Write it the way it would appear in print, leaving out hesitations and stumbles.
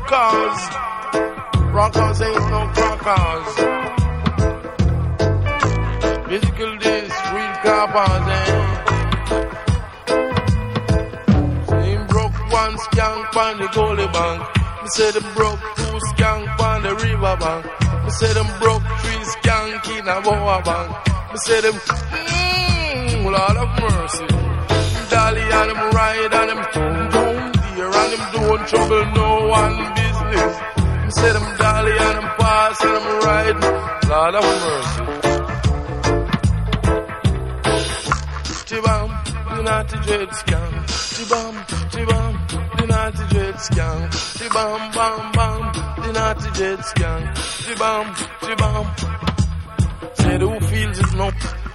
rockers. Rockers ain't no crackers. Physical this, real coppers, Him broke one skank on the goalie bank. Me say them broke two skank on the river bank. Me say them broke three skank in a boa bank. Me say them, Lord of mercy. Dolly and them ride and them down there and them don't trouble no one business. Me say them dolly and them pass and them ride. Lord of mercy. Chibam, the naughty dread scam. Chibam, chibam, the naughty dread scam. Chibam, bam, bam, the naughty dread scam. Chibam, chibam. Said who feels it no.